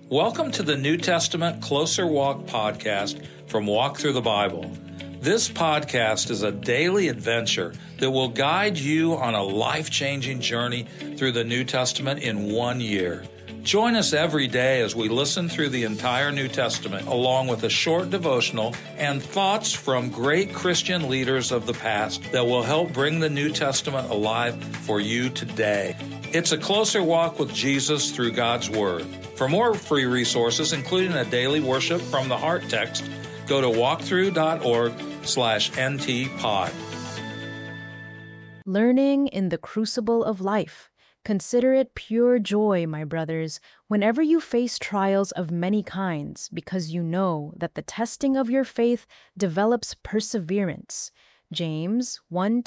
Welcome to the New Testament Closer Walk podcast from Walk Through the Bible. This podcast is a daily adventure that will guide you on a life-changing journey through the New Testament in 1 year. Join us every day as we listen through the entire New Testament, along with a short devotional and thoughts from great Christian leaders of the past that will help bring the New Testament alive for you today. It's a closer walk with Jesus through God's Word. For more free resources, including a daily worship from the Heart text, go to walkthrough.org/ntpod. Learning in the crucible of life. Consider it pure joy, my brothers, whenever you face trials of many kinds, because you know that the testing of your faith develops perseverance. James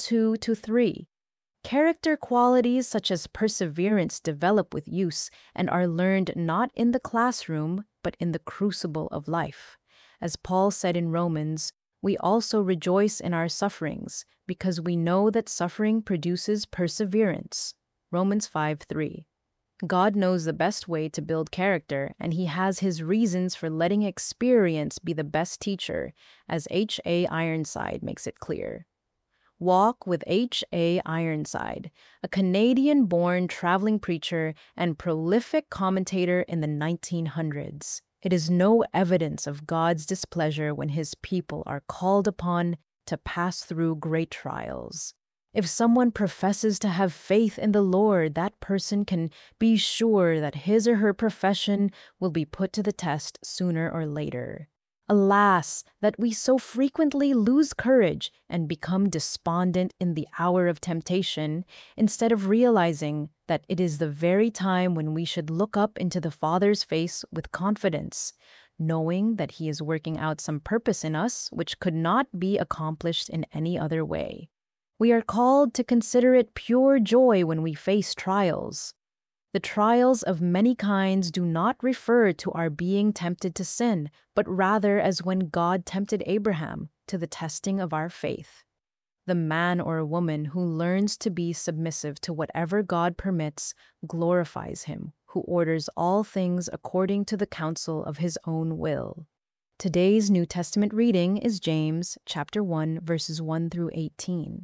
1:2-3. Character qualities such as perseverance develop with use and are learned not in the classroom, but in the crucible of life. As Paul said in Romans, we also rejoice in our sufferings, because we know that suffering produces perseverance. Romans 5:3. God knows the best way to build character, and He has His reasons for letting experience be the best teacher, as H.A. Ironside makes it clear. Walk with H.A. Ironside, a Canadian-born traveling preacher and prolific commentator in the 1900s. It is no evidence of God's displeasure when His people are called upon to pass through great trials. If someone professes to have faith in the Lord, that person can be sure that his or her profession will be put to the test sooner or later. Alas, that we so frequently lose courage and become despondent in the hour of temptation, instead of realizing that it is the very time when we should look up into the Father's face with confidence, knowing that He is working out some purpose in us which could not be accomplished in any other way. We are called to consider it pure joy when we face trials. The trials of many kinds do not refer to our being tempted to sin, but rather as when God tempted Abraham to the testing of our faith. The man or woman who learns to be submissive to whatever God permits glorifies Him, who orders all things according to the counsel of His own will. Today's New Testament reading is James chapter 1, verses 1-18.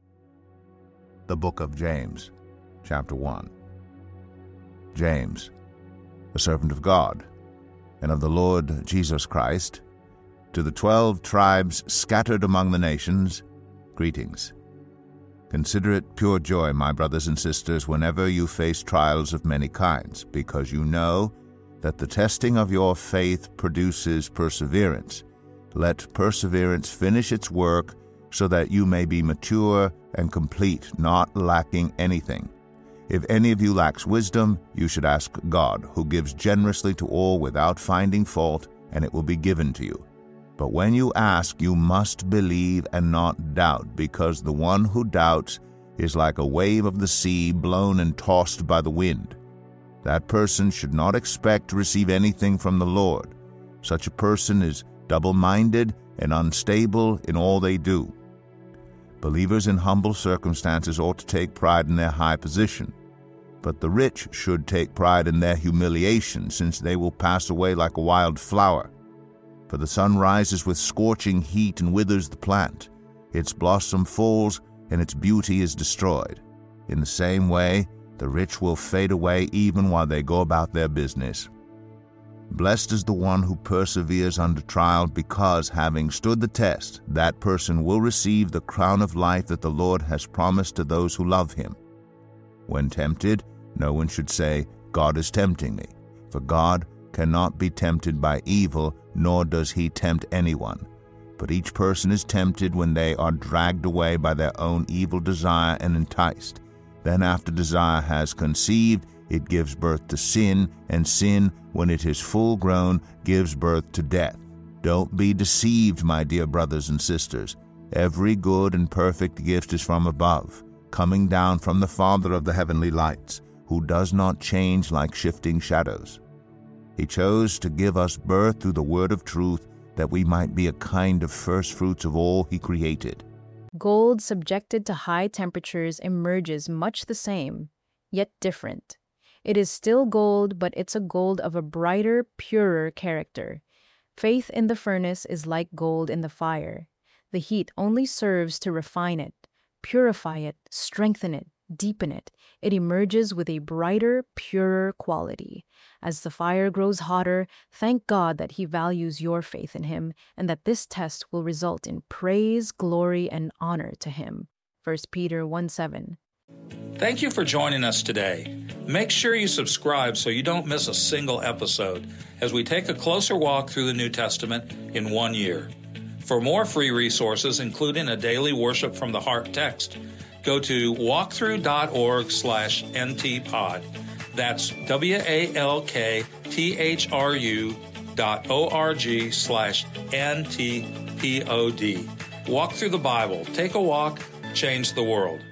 The book of James, chapter 1. James, a servant of God and of the Lord Jesus Christ, to the 12 tribes scattered among the nations, greetings. Consider it pure joy, my brothers and sisters, whenever you face trials of many kinds, because you know that the testing of your faith produces perseverance. Let perseverance finish its work, so that you may be mature and complete, not lacking anything. If any of you lacks wisdom, you should ask God, who gives generously to all without finding fault, and it will be given to you. But when you ask, you must believe and not doubt, because the one who doubts is like a wave of the sea blown and tossed by the wind. That person should not expect to receive anything from the Lord. Such a person is double-minded and unstable in all they do. Believers in humble circumstances ought to take pride in their high position, but the rich should take pride in their humiliation, since they will pass away like a wild flower. For the sun rises with scorching heat and withers the plant. Its blossom falls, and its beauty is destroyed. In the same way, the rich will fade away even while they go about their business. Blessed is the one who perseveres under trial, because, having stood the test, that person will receive the crown of life that the Lord has promised to those who love Him. When tempted, no one should say, God is tempting me, for God cannot be tempted by evil, nor does He tempt anyone. But each person is tempted when they are dragged away by their own evil desire and enticed. Then after desire has conceived, it gives birth to sin, and sin, when it is full grown, gives birth to death. Don't be deceived, my dear brothers and sisters. Every good and perfect gift is from above, coming down from the Father of the heavenly lights, who does not change like shifting shadows. He chose to give us birth through the word of truth, that we might be a kind of first fruits of all He created. Gold subjected to high temperatures emerges much the same, yet different. It is still gold, but it's a gold of a brighter, purer character. Faith in the furnace is like gold in the fire. The heat only serves to refine it, purify it, strengthen it, deepen it. It emerges with a brighter, purer quality. As the fire grows hotter, thank God that He values your faith in Him and that this test will result in praise, glory, and honor to Him. 1 Peter 1:7. Thank you for joining us today. Make sure you subscribe so you don't miss a single episode as we take a closer walk through the New Testament in 1 year. For more free resources, including a daily Worship from the Heart text, go to walkthrough.org/ntpod. That's walktru.org/ntpod. Walk through the Bible. Take a walk, change the world.